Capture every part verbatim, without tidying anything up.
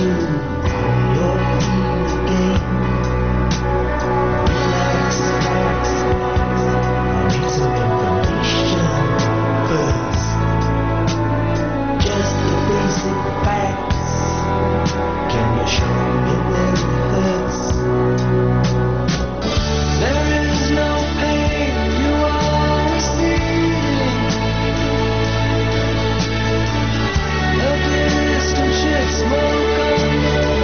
you on your feet again. Relax, relax. I need some information first. Just the basic facts. Can you show me where it hurts? There is no pain you are receiving. The distant shit smoke on the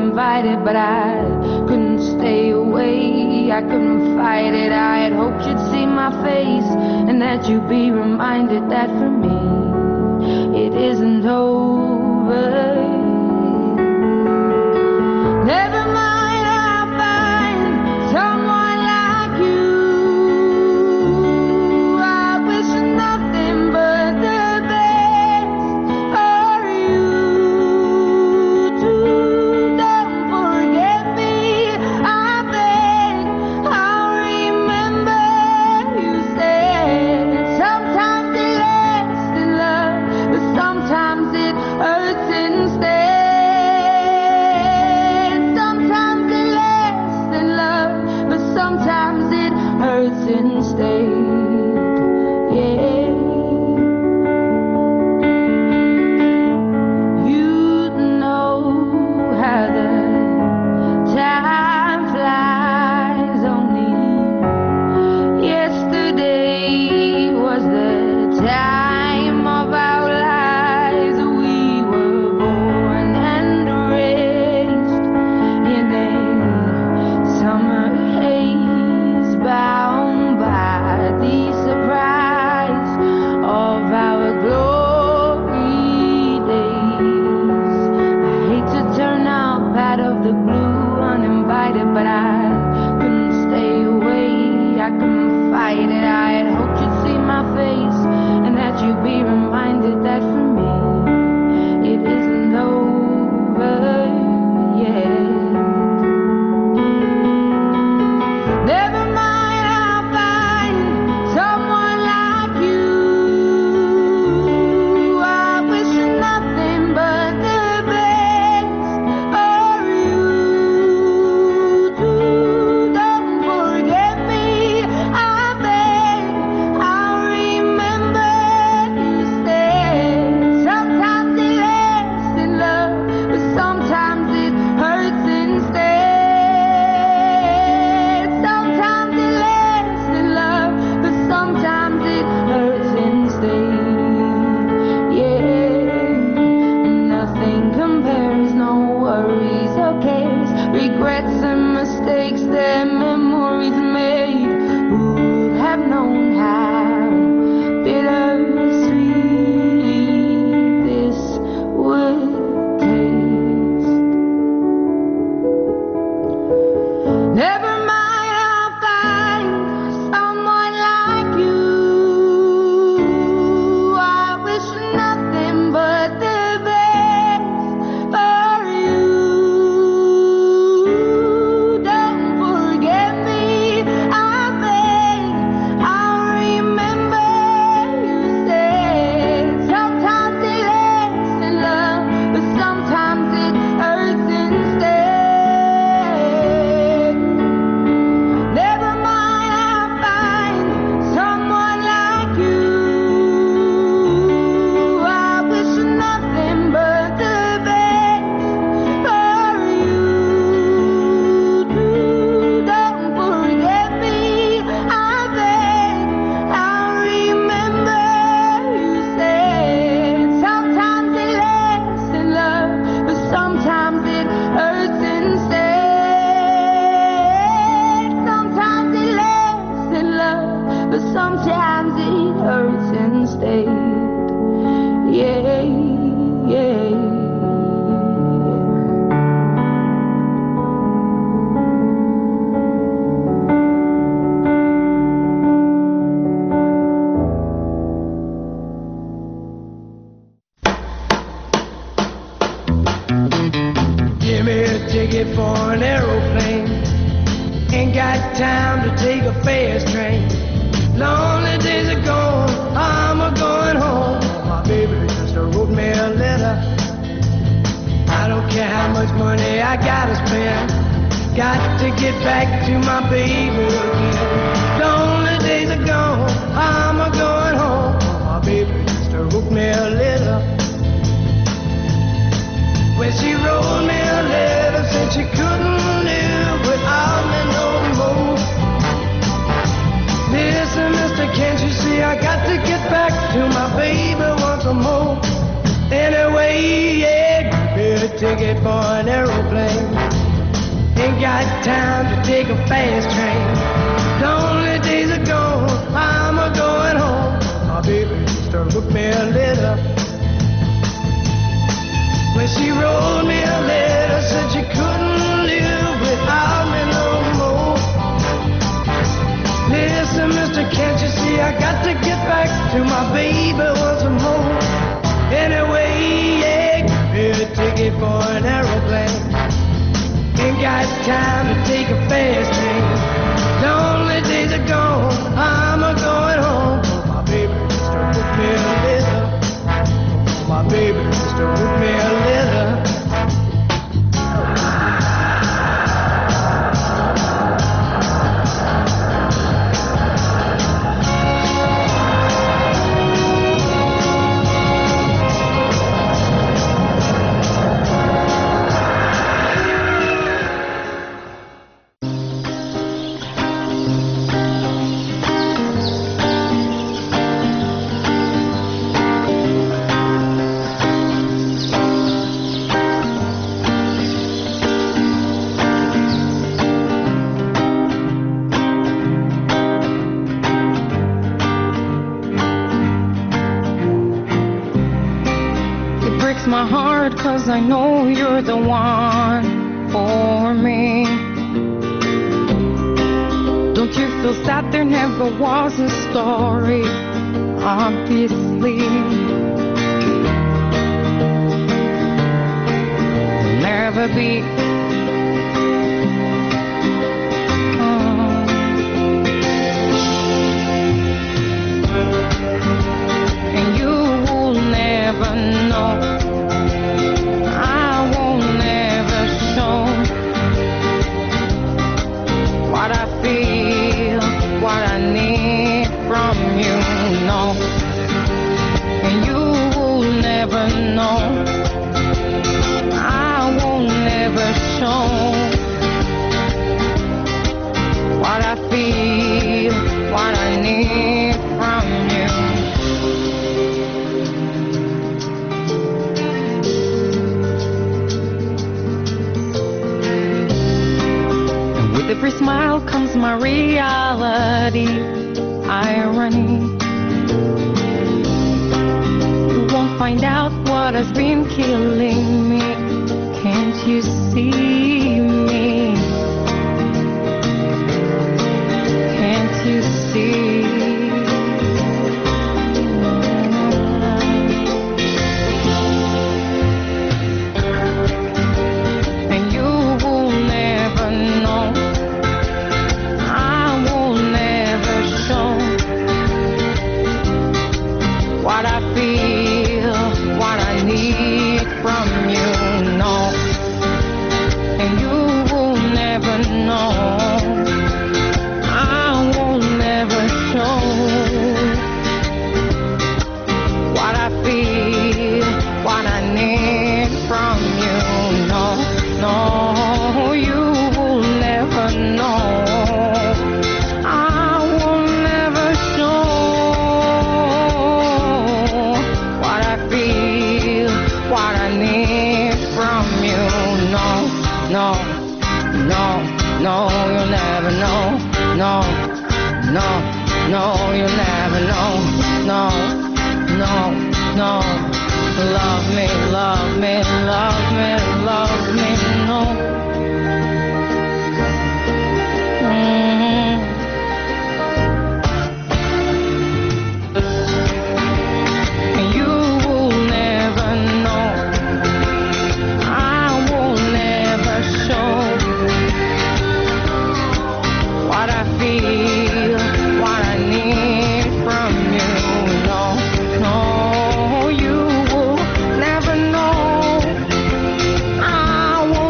uninvited, but I couldn't stay away. I couldn't fight it. I had hoped you'd see my face and that you'd be reminded that for me it isn't over. Never mind, I'll find someone like you. I wish nothing but the best for you too. Don't forget me, I beg. I'll remember you said sometimes it lasts in love, but sometimes it hurts instead. Sometimes it hurts instead, yeah. You know how the time flies. Only yesterday was the time of our lives. We were born and raised in a summer bound by the surprise of our glory days. I hate to turn up out of the blue uninvited, but I couldn't stay away. I couldn't fight it. I had hoped you'd see my face and that you'd be reminded that for me it isn't over yet. Never regrets and mistakes that memories made. Who would have known how bittersweet this would taste? Never mind, I'll find someone like you. I wish nothing but the sometimes it hurts instead, yeah, yeah. Give me a ticket for an aeroplane. Ain't got time to take a fast train. Lonely days are gone, I'm a going home. My baby just wrote me a letter. I don't care how much money I gotta spend. Got to get back to my baby again. Lonely days are gone, I'm a going home. My baby just wrote me a letter. When she wrote me a letter, said she couldn't live without me no more. Listen, mister, can't you see I got to get back to my baby once more? Anyway, yeah, give me a ticket for an aeroplane. got time to take a fast train. Lonely days are gone, I'm a going home. My baby used to wrote me a letter. When she wrote me a letter, said she couldn't live without me no more. Listen, mister, can't you see I got to get back to my baby once more. Anyway, yeah, give me a ticket for an aeroplane. Ain't got time to take a fast train. Lonely days are gone, I'm a going home. Oh, my baby used to wrote me a letter. Oh, my baby used to wrote me a letter. My heart, 'cause I know you're the one for me. Don't you feel sad there never was a story? Obviously will never be. And you will never know. What I need from you, no, and you will never know. I will never show what I feel, what I need from you. And with every smile comes my reality, irony. You won't find out what has been killing me. Can't you see me? Can't you see? And you will never know. What I feel, what I need from you, no, and you will never know. I will never show what I feel, what I need from you, no, no, you will never know. I will never show what I need from you, no, no, no, no, you'll never know, no, no, no, you'll never know, no, no, no, love me, love me, love me, love me, no. Mm-hmm. And you will never know. I will never show what I feel, what I need from you. No, no, you will never know. I will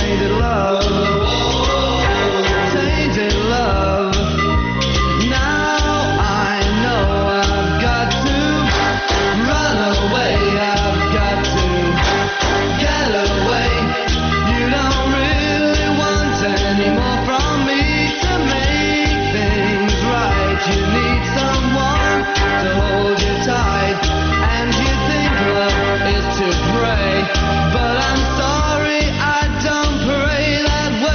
tainted love, tainted love. Now I know I've got to run away, I've got to get away. You don't really want any more from me to make things right. You need someone to hold you tight, and you think love is to pray, but I'm sorry, I don't pray that way.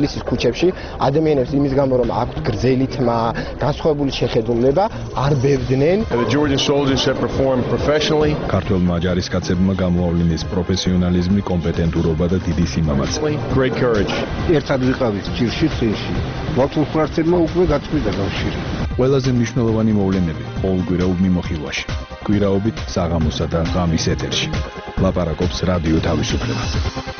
თბილისის ქუჩებში ადამიანებს იმის გამო რომ აქვთ გრძელი თმა, განსხვავებული შეხედულება, არ ბევდნენ. The Georgian soldiers have performed professionally. ქართველმა ჯარისკაცებმა გამოავლინეს პროფესიონალიზმი, კომპეტენტურობა და დიდი სიმამაცე. Great courage. ერთად ვიყავით ჭირში წინში. ბათუმ ხურაცებმა უკვე გაწყვიტა კავშირი. ყველაზე მნიშვნელოვანი მოვლენები ყოველ კვირაობ მიმოხილვაში. კვირაობით საღამოსა და ღამის ეთერში. ლაპარაკობს რადიო თავისუფლება.